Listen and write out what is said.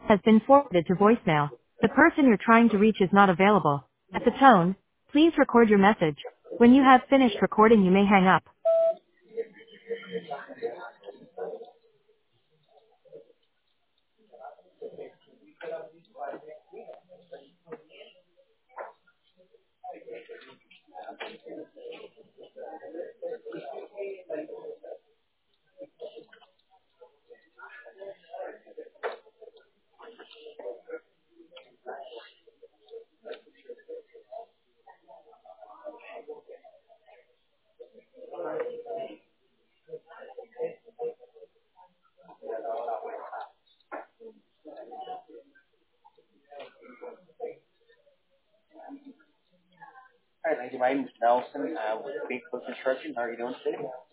has been forwarded to voicemail. The person you're trying to reach is not available. At the tone, please record your message. When you have finished recording, you may hang up. Hi, lady. My name is Nelson with Bigfoot Construction. How are you doing today?